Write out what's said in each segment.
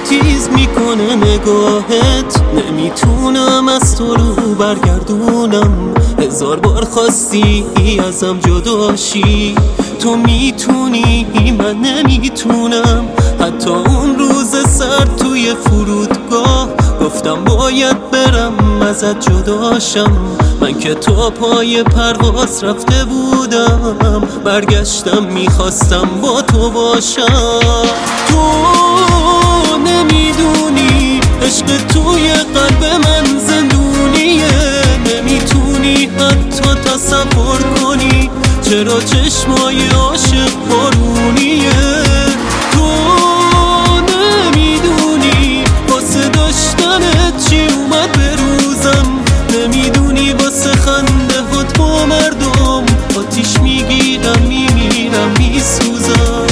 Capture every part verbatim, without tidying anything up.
تیز میکنه نگاهت، نمیتونم از تو رو برگردونم. هزار بار خواستی ازم جداشی، تو میتونی من نمیتونم. حتی اون روز سر توی فرودگاه گفتم باید برم ازت جداشم. من که تا پای پرواز رفته بودم، برگشتم میخواستم با تو باشم. تو نمیدونی عشق توی قلب من زندونیه، نمیتونی حتی تصور کنی چرا چشمای عاشق بارونیه. تو نمیدونی واسه داشتنت چی اومد به روزم، نمیدونی واسه خنده هات با مردم آتیش میگیرم میمیرم میسوزم.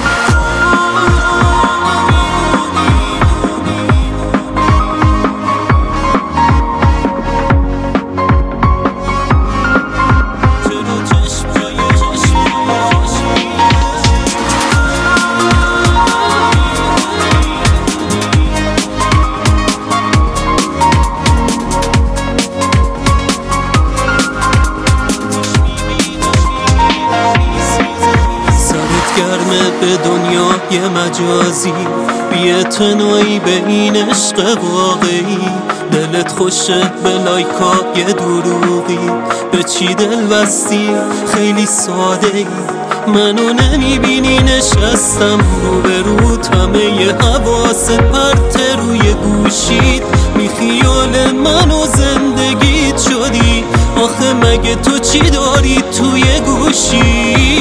گرمه به دنیای مجازی، بی‌اعتنایی به این عشق واقعی. دلت خوشه به لایکای دروغی، به چی دل بستی خیلی ساده ای. منو نمیبینی نشستم رو به روت، همه ی حواست پرت روی گوشید. بی خیال منو زندگیت شدی، آخه مگه تو چی داری توی گوشی؟